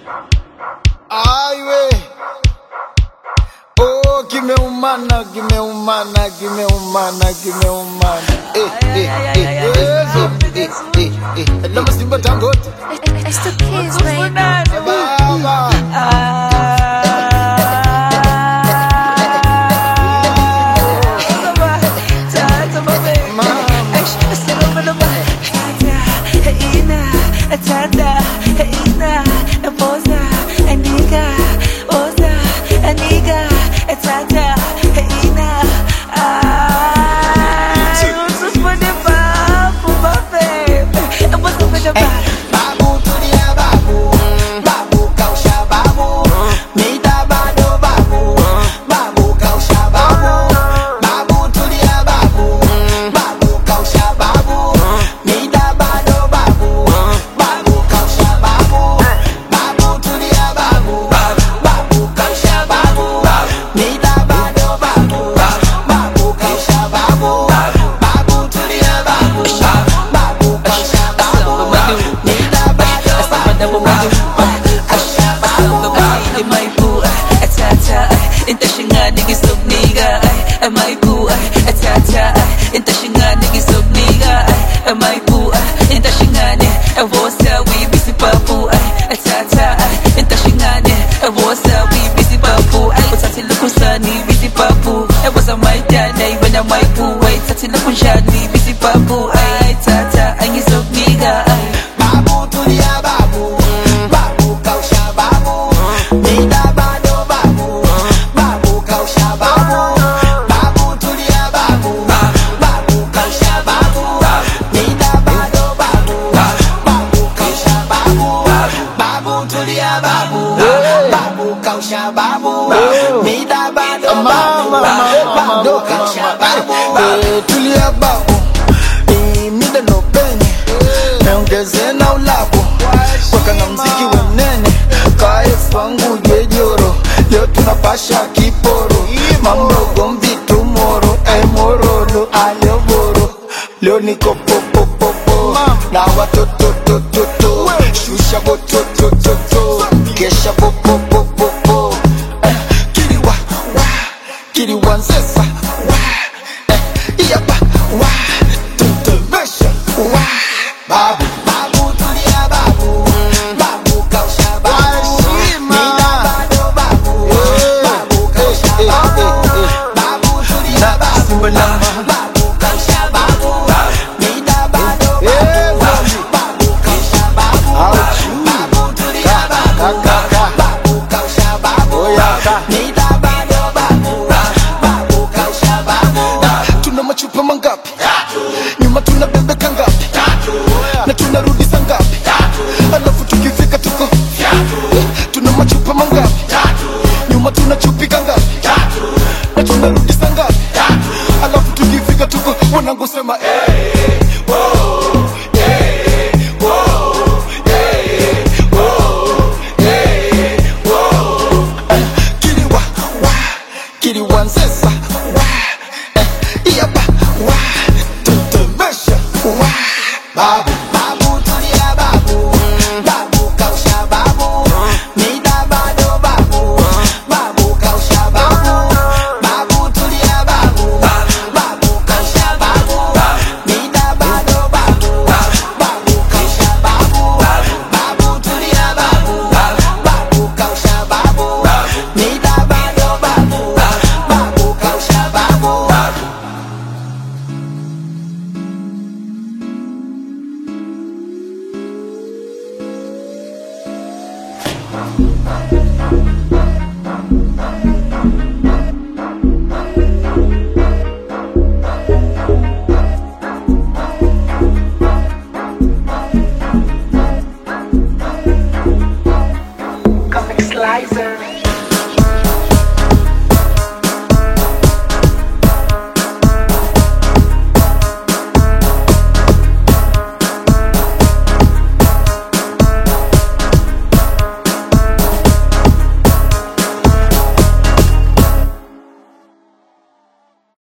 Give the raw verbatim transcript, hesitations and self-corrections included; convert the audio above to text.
Aiwe. Oh, kimeumana, kimeumana, kimeumana, kimeumana. Eh, eh, eh, eh, eh, eh, eh, eh. Lama Simba Dangote. It's the kids, baby. Baba. Tulia babu, mida no penye, meongeze na ulabu, waka na mziki we mnene, kae fangu jejoro, leo tunapasha kiporo, mambo gombi tumoro, eh morolo aleboro, leo niko popo popo, na watoto to to to, shusha boto to to to, kesha popo popo popo, eh kiriwa wa, kiriwa nzesa wa. Babu, babu tulia babu, babu kausha babu, mina bado babu, babu kausha babu, babu tulia babu, babu kausha babu, mina bado babu, babu kausha babu, babu tulia babu, babu kausha babu, mina bado babu, babu kausha babu. Tuna machupa mangapi? Nyuma tuna bebe kangapi? Na tunarudi saa ngapi? Alafu tukifika tuko tuna machupa mangapi? Nyuma tunachupika ngapi? Na tunarudi saa ngapi? Alafu tukifika tuko wanangu sema eh oh eh oh eh oh eh oh kiriwa wa kiriwa nzesa wa eh yaba wa tutemesha wa babu. Bye.